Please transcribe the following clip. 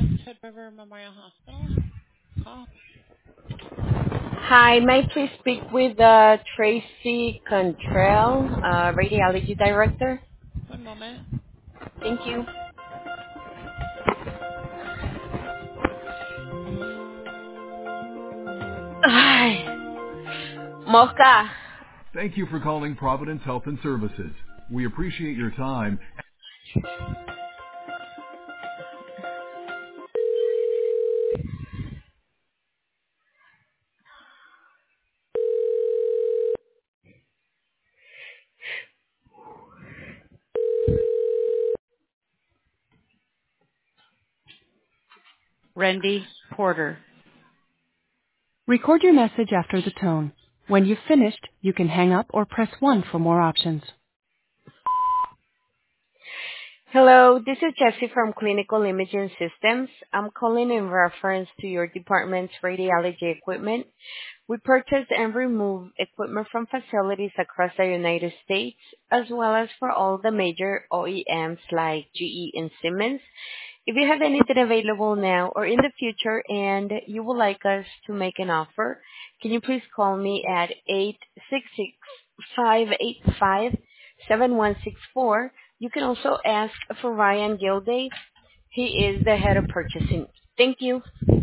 Hi, may I please speak with Tracy Contrell, Radiology Director? Thank you. Ay, Mocha. Thank you for calling Providence Health and Services. We appreciate your time. Randy Porter. Record your message after the tone. When you've finished, you can hang up or press 1 for more options. Hello, this is Jessie from Clinical Imaging Systems. I'm calling in reference to your department's radiology equipment. We purchase and remove equipment from facilities across the United States, as well as for all the major OEMs like GE and Siemens. If you have anything available now or in the future and you would like us to make an offer, can you please call me at 866-585-7164. You can also ask for Ryan Gilday. He is the head of purchasing. Thank you.